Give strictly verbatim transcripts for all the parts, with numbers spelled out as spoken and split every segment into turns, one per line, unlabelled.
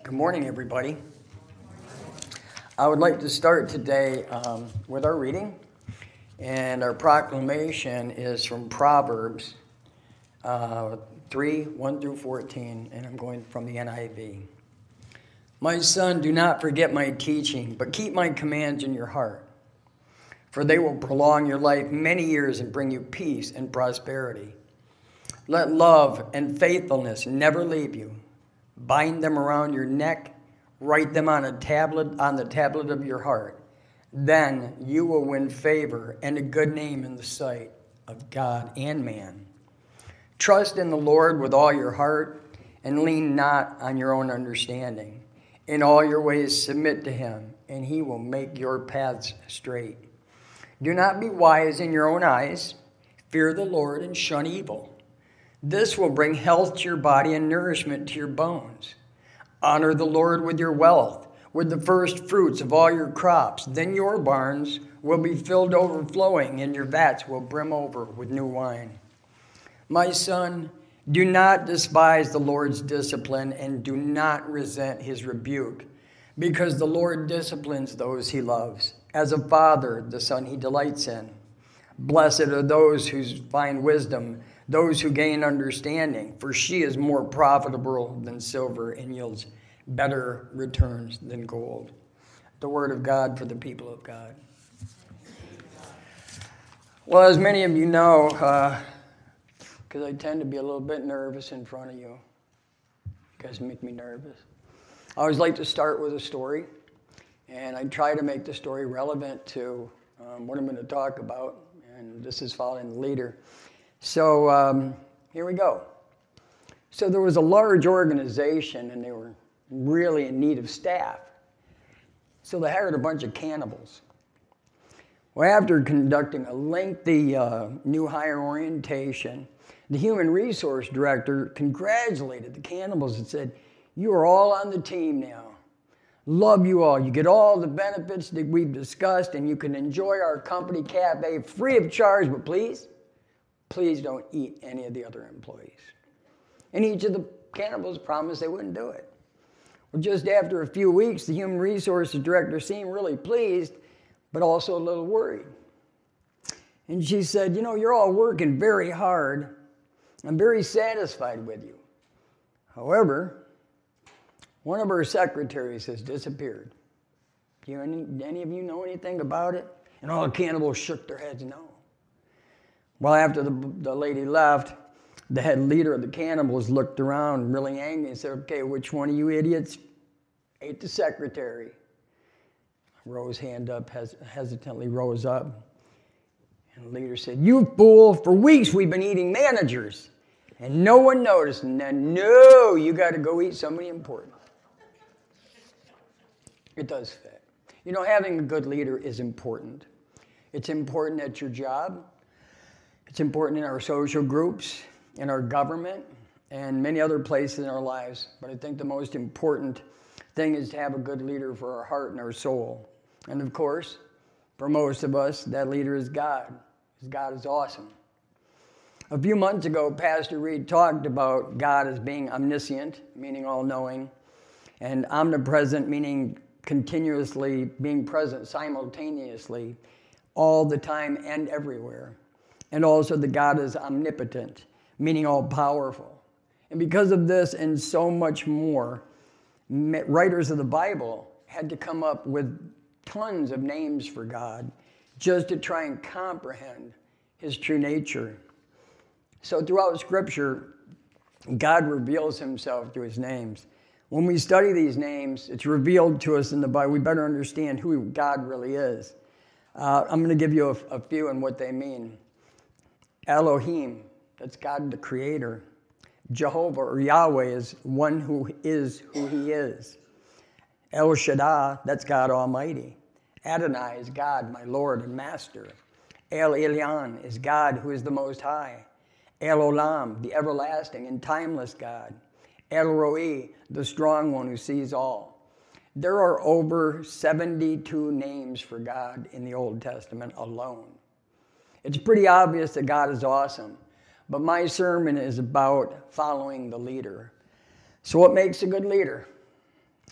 Good morning, everybody. I would like to start today um, with our reading, and our proclamation is from Proverbs uh, three, one through fourteen, and I'm going from the N I V. My son, do not forget my teaching, but keep my commands in your heart, for they will prolong your life many years and bring you peace and prosperity. Let love and faithfulness never leave you. Bind them around your neck, write them on a tablet on the tablet of your heart. Then you will win favor and a good name in the sight of God and man. Trust in the Lord with all your heart and lean not on your own understanding. In all your ways submit to him, and he will make your paths straight. Do not be wise in your own eyes. Fear the Lord and shun evil. This will bring health to your body and nourishment to your bones. Honor the Lord with your wealth, with the first fruits of all your crops. Then your barns will be filled overflowing, and your vats will brim over with new wine. My son, do not despise the Lord's discipline, and do not resent his rebuke, because the Lord disciplines those he loves. As a father, the son he delights in. Blessed are those who find wisdom, those who gain understanding, for she is more profitable than silver and yields better returns than gold. The word of God for the people of God. Well, as many of you know, because uh, I tend to be a little bit nervous in front of you. You guys make me nervous. I always like to start with a story, and I try to make the story relevant to um, what I'm going to talk about, and this is following the leader. So um, here we go. So there was a large organization, and they were really in need of staff. So they hired a bunch of cannibals. Well, after conducting a lengthy uh, new hire orientation, the human resource director congratulated the cannibals and said, "You are all on the team now. Love you all. You get all the benefits that we've discussed, and you can enjoy our company cafe free of charge, but please, please don't eat any of the other employees." And each of the cannibals promised they wouldn't do it. Well, just after a few weeks, the human resources director seemed really pleased, but also a little worried. And she said, "You know, you're all working very hard. I'm very satisfied with you. However, one of our secretaries has disappeared. Do you, any, any of you know anything about it?" And all the cannibals shook their heads no. Well, after the, the lady left, the head leader of the cannibals looked around really angry and said, "Okay, which one of you idiots ate the secretary?" Rose hand up, hes- hesitantly rose up. And the leader said, "You fool, for weeks we've been eating managers, and no one noticed. And then, no, you got to go eat somebody important." It does fit. You know, having a good leader is important. It's important at your job. It's important in our social groups, in our government, and many other places in our lives. But I think the most important thing is to have a good leader for our heart and our soul. And of course, for most of us, that leader is God, because God is awesome. A few months ago, Pastor Reed talked about God as being omniscient, meaning all-knowing, and omnipresent, meaning continuously being present simultaneously all the time and everywhere. And also that God is omnipotent, meaning all-powerful. And because of this and so much more, writers of the Bible had to come up with tons of names for God just to try and comprehend his true nature. So throughout Scripture, God reveals himself through his names. When we study these names, it's revealed to us in the Bible. We better understand who God really is. Uh, I'm going to give you a, a few and what they mean. Elohim, that's God the Creator. Jehovah or Yahweh is one who is who he is. El Shaddai, that's God Almighty. Adonai is God, my Lord and Master. El Elyon is God who is the Most High. El Olam, the everlasting and timeless God. El Roi, the strong one who sees all. There are over seventy-two names for God in the Old Testament alone. It's pretty obvious that God is awesome, but my sermon is about following the leader. So what makes a good leader?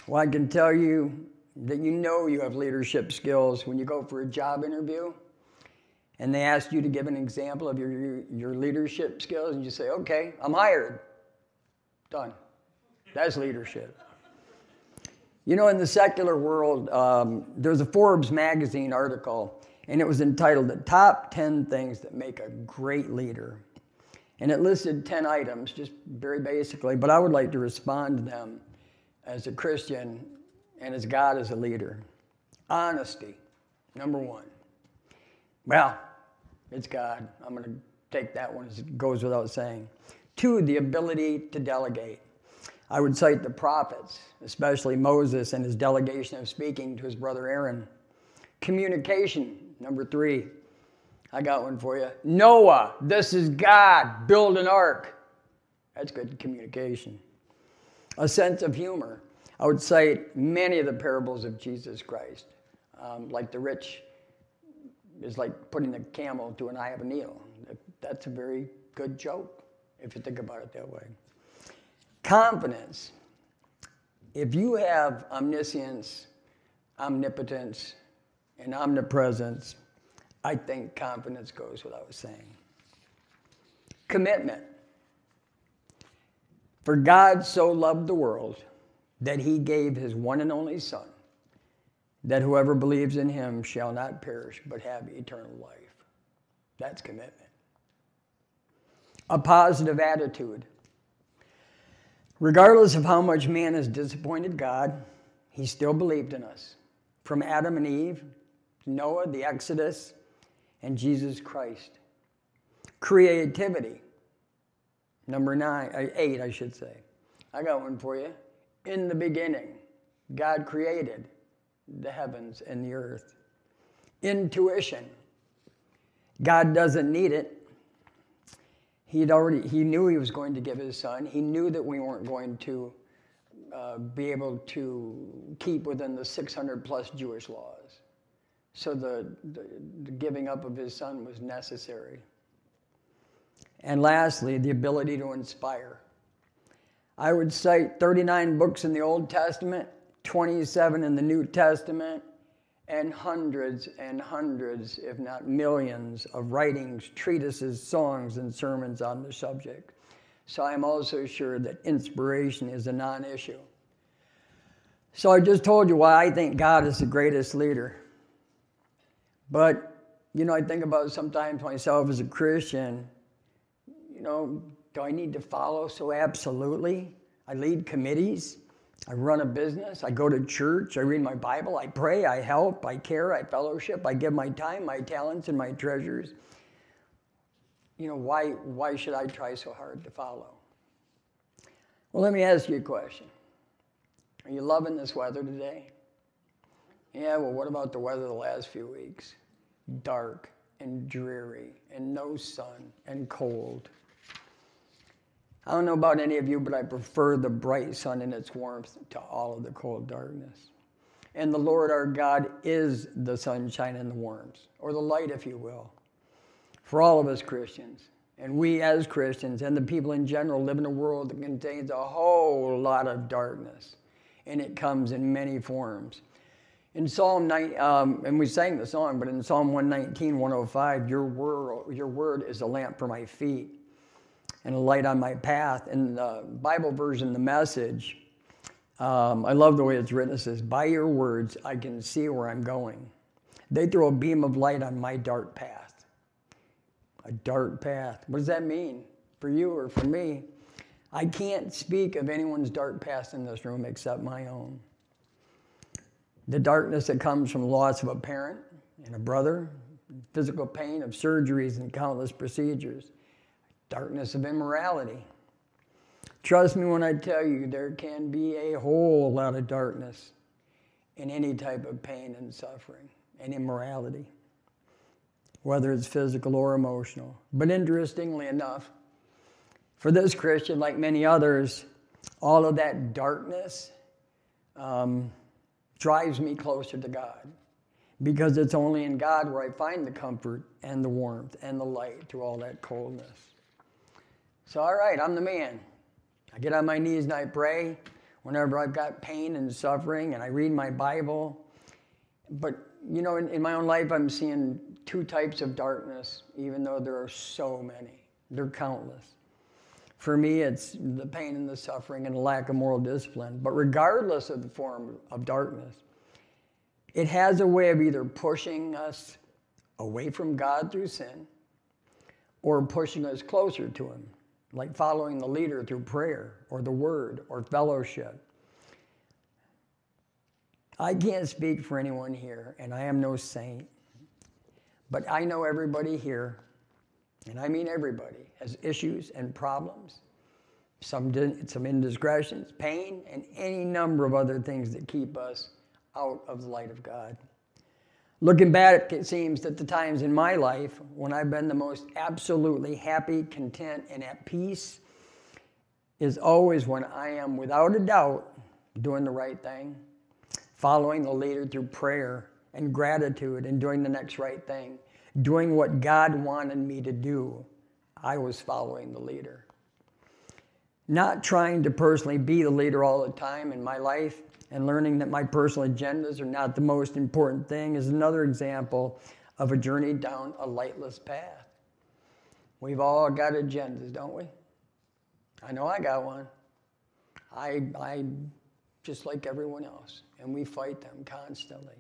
Well, I can tell you that you know you have leadership skills when you go for a job interview and they ask you to give an example of your, your, your leadership skills and you say, okay, I'm hired. Done. That's leadership. You know, in the secular world, um, there's a Forbes magazine article, and it was entitled The Top ten Things That Make a Great Leader. And it listed ten items, just very basically, but I would like to respond to them as a Christian and as God as a leader. Honesty, number one. Well, it's God. I'm going to take that one as it goes without saying. Two, the ability to delegate. I would cite the prophets, especially Moses and his delegation of speaking to his brother Aaron. Communication, number three. I got one for you. Noah, this is God, build an ark. That's good communication. A sense of humor. I would cite many of the parables of Jesus Christ, um, like the rich is like putting a camel to an eye of a needle. That's a very good joke, if you think about it that way. Confidence. If you have omniscience, omnipotence, and omnipresence, I think confidence goes without saying. Commitment. For God so loved the world that he gave his one and only Son, that whoever believes in him shall not perish but have eternal life. That's commitment. A positive attitude. Regardless of how much man has disappointed God, he still believed in us. From Adam and Eve, Noah, the Exodus, and Jesus Christ. Creativity. Number nine, uh, eight, I should say. I got one for you. In the beginning, God created the heavens and the earth. Intuition. God doesn't need it. He'd already, he knew he was going to give his son. He knew that we weren't going to uh, be able to keep within the six hundred plus Jewish laws. So the, the, the giving up of his son was necessary. And lastly, the ability to inspire. I would cite thirty-nine books in the Old Testament, twenty-seven in the New Testament, and hundreds and hundreds, if not millions, of writings, treatises, songs, and sermons on the subject. So I'm also sure that inspiration is a non-issue. So I just told you why I think God is the greatest leader. But, you know, I think about sometimes myself as a Christian, you know, do I need to follow so absolutely? I lead committees. I run a business, I go to church, I read my Bible, I pray, I help, I care, I fellowship, I give my time, my talents, and my treasures. You know, why, why should I try so hard to follow? Well, let me ask you a question. Are you loving this weather today? Yeah, well, what about the weather the last few weeks? Dark and dreary and no sun and cold. I don't know about any of you, but I prefer the bright sun and its warmth to all of the cold darkness. And the Lord our God is the sunshine and the warmth, or the light, if you will, for all of us Christians. And we as Christians and the people in general live in a world that contains a whole lot of darkness, and it comes in many forms. In Psalm nine, um, and we sang the song, but in Psalm one nineteen, one oh five, your word, your word is a lamp for my feet and a light on my path. In the Bible version, the Message, um, I love the way it's written. It says, by your words, I can see where I'm going. They throw a beam of light on my dark path. A dark path. What does that mean for you or for me? I can't speak of anyone's dark past in this room except my own. The darkness that comes from the loss of a parent and a brother, physical pain of surgeries and countless procedures, darkness of immorality. Trust me when I tell you there can be a whole lot of darkness in any type of pain and suffering and immorality, whether it's physical or emotional. But interestingly enough, for this Christian, like many others, all of that darkness um, drives me closer to God, because it's only in God where I find the comfort and the warmth and the light through all that coldness. So, all right, I'm the man. I get on my knees and I pray. whenever I've got pain and suffering, and I read my Bible. But, you know, in, in my own life, I'm seeing two types of darkness, even though there are so many. They're countless. For me, it's the pain and the suffering and the lack of moral discipline. But regardless of the form of darkness, it has a way of either pushing us away from God through sin or pushing us closer to Him, like following the leader through prayer or the Word or fellowship. I can't speak for anyone here, and I am no saint, but I know everybody here, and I mean everybody, has issues and problems, some, some indiscretions, pain, and any number of other things that keep us out of the light of God. Looking back, it seems that the times in my life when I've been the most absolutely happy, content, and at peace is always when I am, without a doubt, doing the right thing, following the leader through prayer and gratitude and doing the next right thing, doing what God wanted me to do. I was following the leader. Not trying to personally be the leader all the time in my life and learning that my personal agendas are not the most important thing is another example of a journey down a lightless path. We've all got agendas, don't we? I know I got one. I, I just like everyone else, and we fight them constantly.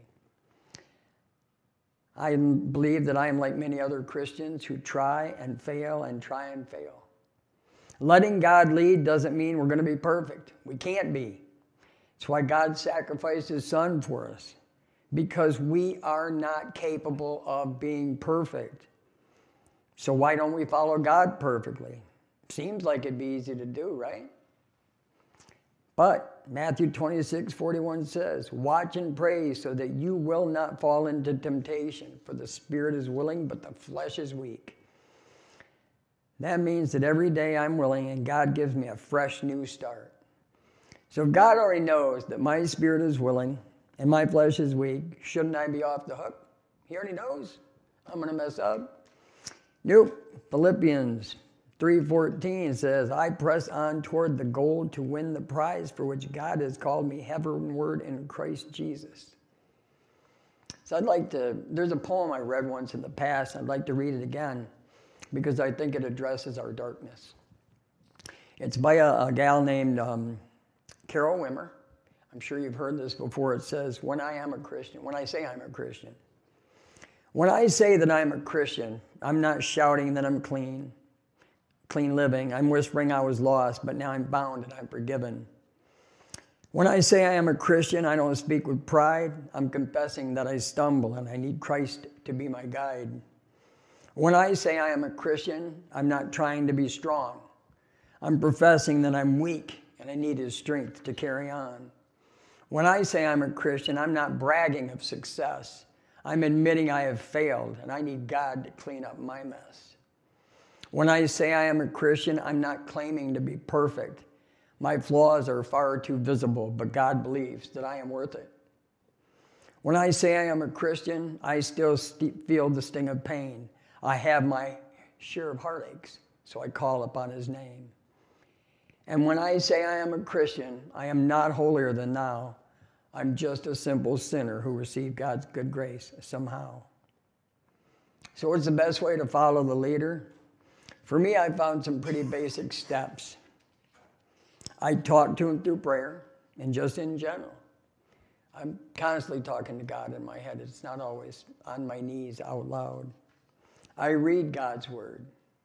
I believe that I am like many other Christians who try and fail and try and fail. Letting God lead doesn't mean we're going to be perfect. We can't be. It's why God sacrificed His Son for us, because we are not capable of being perfect. So why don't we follow God perfectly? Seems like it'd be easy to do, right? But Matthew twenty-six forty-one says, "Watch and pray so that you will not fall into temptation, for the spirit is willing, but the flesh is weak." That means that every day I'm willing and God gives me a fresh new start. So if God already knows that my spirit is willing and my flesh is weak, shouldn't I be off the hook? He already knows I'm going to mess up. Nope. Philippians three fourteen says, "I press on toward the goal to win the prize for which God has called me heavenward in Christ Jesus." So I'd like to, there's a poem I read once in the past. I'd like to read it again because I think it addresses our darkness. It's by a, a gal named um, Carol Wimmer. I'm sure you've heard this before. It says, when I am a Christian, when I say I'm a Christian, when I say that I'm a Christian, I'm not shouting that I'm clean, clean living. I'm whispering I was lost, but now I'm bound and I'm forgiven. When I say I am a Christian, I don't speak with pride. I'm confessing that I stumble and I need Christ to be my guide. When I say I am a Christian, I'm not trying to be strong. I'm professing that I'm weak and I need His strength to carry on. When I say I'm a Christian, I'm not bragging of success. I'm admitting I have failed and I need God to clean up my mess. When I say I am a Christian, I'm not claiming to be perfect. My flaws are far too visible, but God believes that I am worth it. When I say I am a Christian, I still st- feel the sting of pain. I have my share of heartaches, so I call upon His name. And when I say I am a Christian, I am not holier than thou. I'm just a simple sinner who received God's good grace somehow. So what's the best way to follow the leader? For me, I found some pretty basic steps. I talk to Him through prayer and just in general. I'm constantly talking to God in my head. It's not always on my knees out loud. I read God's Word.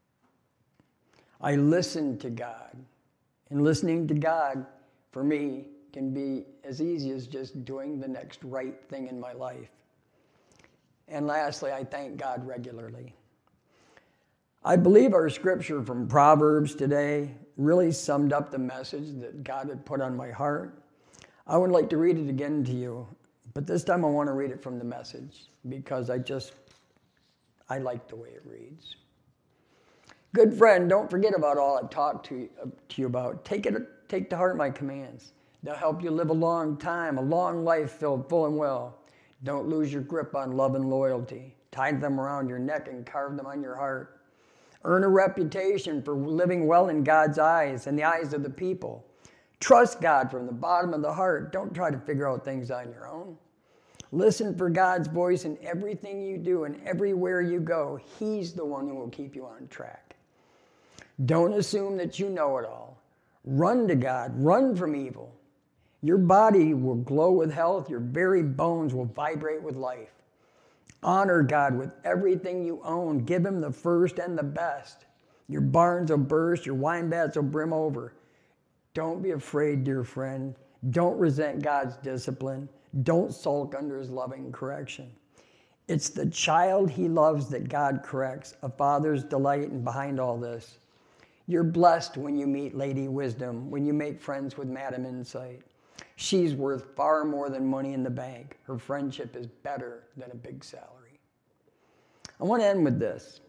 I listen to God. And listening to God, for me, can be as easy as just doing the next right thing in my life. And lastly, I thank God regularly. I believe our scripture from Proverbs today really summed up the message that God had put on my heart. I would like to read it again to you, but this time I want to read it from the Message because I just, I like the way it reads. Good friend, don't forget about all I've talked to you, uh, to you about. Take it, take to heart my commands. They'll help you live a long time, a long life filled full and well. Don't lose your grip on love and loyalty. Tie them around your neck and carve them on your heart. Earn a reputation for living well in God's eyes and the eyes of the people. Trust God from the bottom of the heart. Don't try to figure out things on your own. Listen for God's voice in everything you do and everywhere you go. He's the one who will keep you on track. Don't assume that you know it all. Run to God. Run from evil. Your body will glow with health. Your very bones will vibrate with life. Honor God with everything you own. Give him the first and the best. Your barns will burst. Your wine vats will brim over. Don't be afraid, dear friend. Don't resent God's discipline. Don't sulk under his loving correction. It's the child he loves that God corrects, a father's delight, and behind all this, you're blessed when you meet Lady Wisdom, when you make friends with Madam Insight. She's worth far more than money in the bank. Her friendship is better than a big salary. I want to end with this.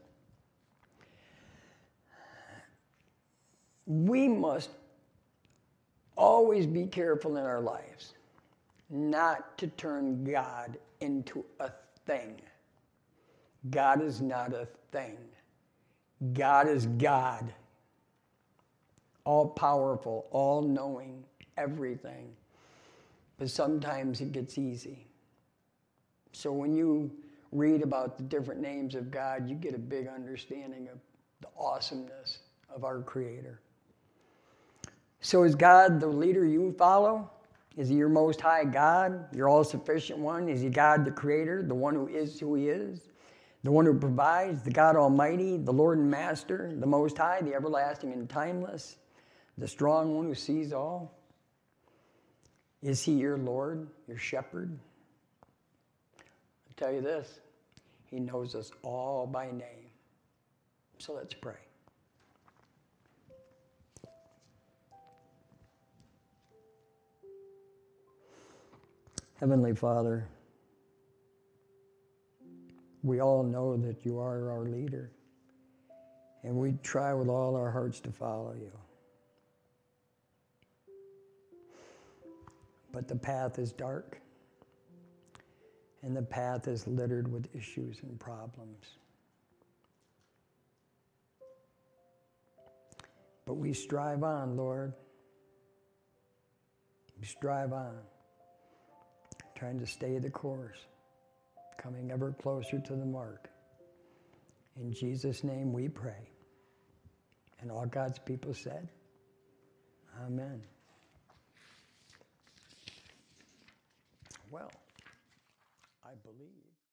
We must always be careful in our lives not to turn God into a thing. God is not a thing. God is God. All powerful, all knowing, everything. But sometimes it gets easy. So when you read about the different names of God, you get a big understanding of the awesomeness of our Creator. So is God the leader you follow? Is he your most high God, your all-sufficient one? Is he God the Creator, the one who is who he is? The one who provides, the God Almighty, the Lord and Master, the Most High, the everlasting and timeless, the strong one who sees all? Is he your Lord, your shepherd? I'll tell you this, he knows us all by name. So let's pray. Heavenly Father, we all know that you are our leader, and we try with all our hearts to follow you. But the path is dark, and the path is littered with issues and problems. But we strive on, Lord. We strive on, trying to stay the course, coming ever closer to the mark. In Jesus' name we pray. And all God's people said, Amen. Well, I believe.